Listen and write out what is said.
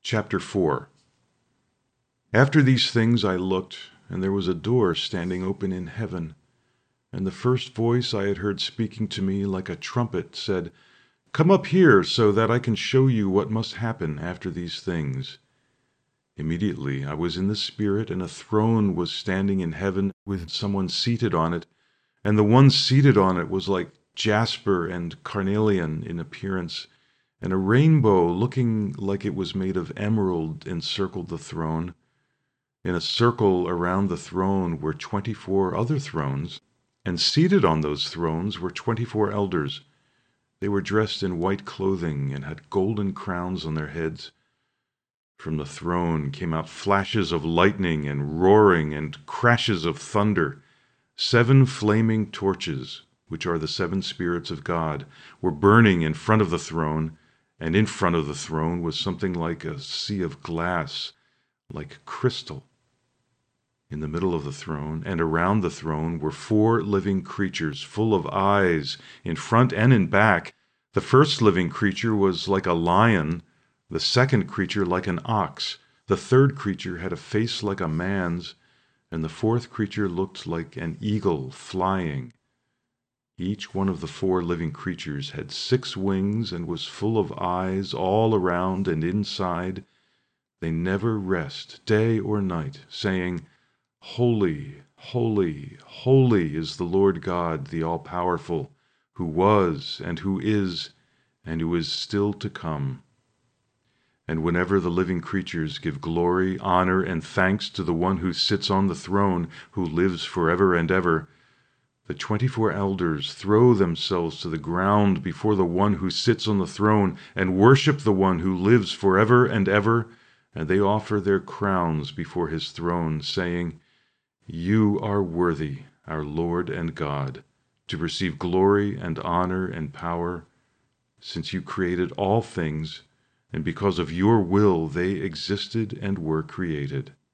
Chapter 4. After these things I looked, and there was a door standing open in heaven. And the first voice I had heard speaking to me like a trumpet said, "Come up here, so that I can show you what must happen after these things." Immediately I was in the Spirit, and a throne was standing in heaven with someone seated on it. And the one seated on it was like jasper and carnelian in appearance, and a rainbow looking like it was made of emerald encircled the throne. In a circle around the throne were 24 other thrones, and seated on those thrones were 24 elders. They were dressed in white clothing and had golden crowns on their heads. From the throne came out flashes of lightning and roaring and crashes of thunder. 7 flaming torches, which are the 7 spirits of God, were burning in front of the throne, and in front of the throne was something like a sea of glass, like crystal. In the middle of the throne and around the throne were 4 living creatures, full of eyes in front and in back. The first living creature was like a lion, the second creature like an ox, the third creature had a face like a man's, and the fourth creature looked like an eagle flying. Each one of the 4 living creatures had 6 wings and was full of eyes all around and inside. They never rest, day or night, saying, "Holy, holy, holy is the Lord God, the all-powerful, who was and who is still to come." And whenever the living creatures give glory, honor, and thanks to the one who sits on the throne, who lives forever and ever, the 24 elders throw themselves to the ground before the one who sits on the throne and worship the one who lives forever and ever, and they offer their crowns before his throne, saying, "You are worthy, our Lord and God, to receive glory and honor and power, since you created all things, and because of your will they existed and were created."